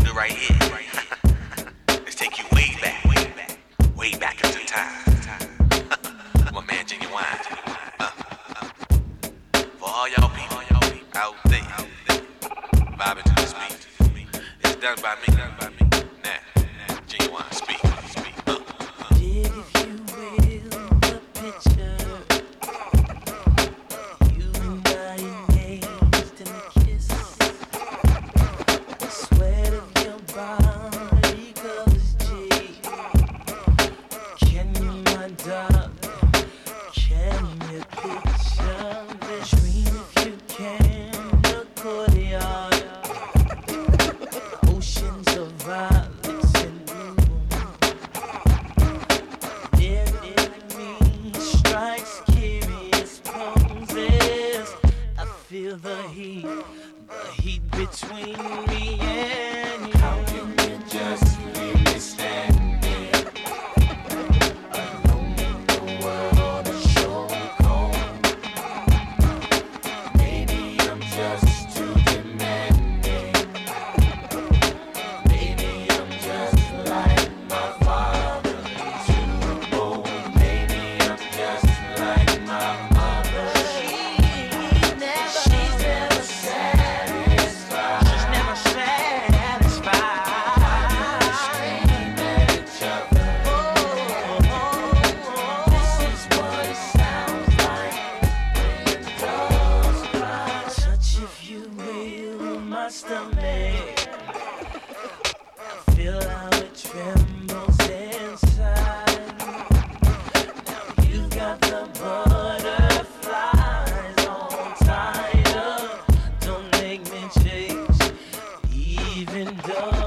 it right here. Let's take you way back into time. My man Genuine. For all y'all people out there, vibing to this beat. It's done by me. Now, Genuine, speak. Dig, if you will, the picture. You and I engaged in a kiss. The sweat of your body covers cheek. Can you, my darling? Can you picture this? Dream if you can, the courtyard. Oceans of violets and blue. Near me strikes curious poses. I feel the heat between me and you. How can you just leave me standing alone in the world is so cold? Maybe I'm just too demanding. Maybe I'm just like my father, too bold. Maybe I'm just like my mother. She's never satisfied. She's never satisfied. Scream at each other. This is what it sounds like when doves cry. Touch, if you will, my stomach. I feel how it trembles inside. Now you got the butterflies all tied up. Don't make me chase, even though